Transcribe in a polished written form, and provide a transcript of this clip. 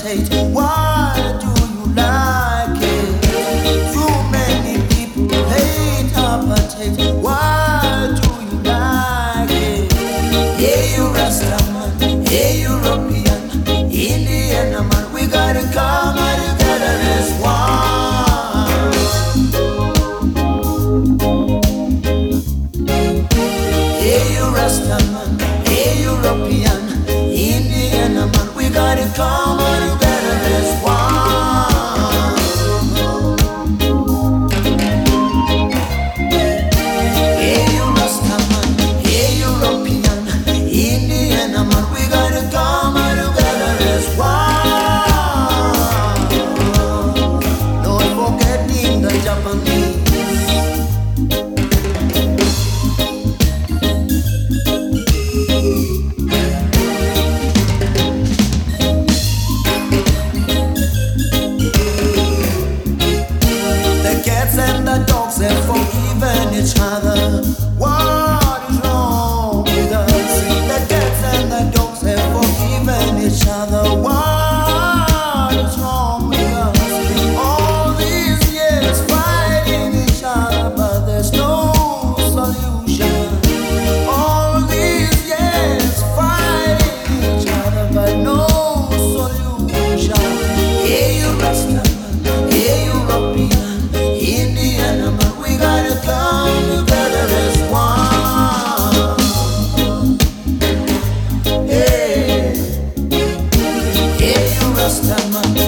hate. Why do you like it? Too many people hate apartheid. Why do you like it? Hey, you Rastaman, hey, European, Indian man, we gotta come together as one. Hey, you Rastaman, hey, European, Indian man, we gotta come together as one. Hey, you Rastaman, hey, European, Indian man, we gotta come together as one. Don't forgetting the Japanese. And the dogs have forgiven each other. What is wrong with us? The cats and the dogs have forgiven each other. What is wrong with us? All these years fighting each other, but there's no solution. All these years fighting each other, but no solution. Hey, you Rastaman, hey, European, Indian man, we gotta come together as one. Hey, hey, you Rastaman.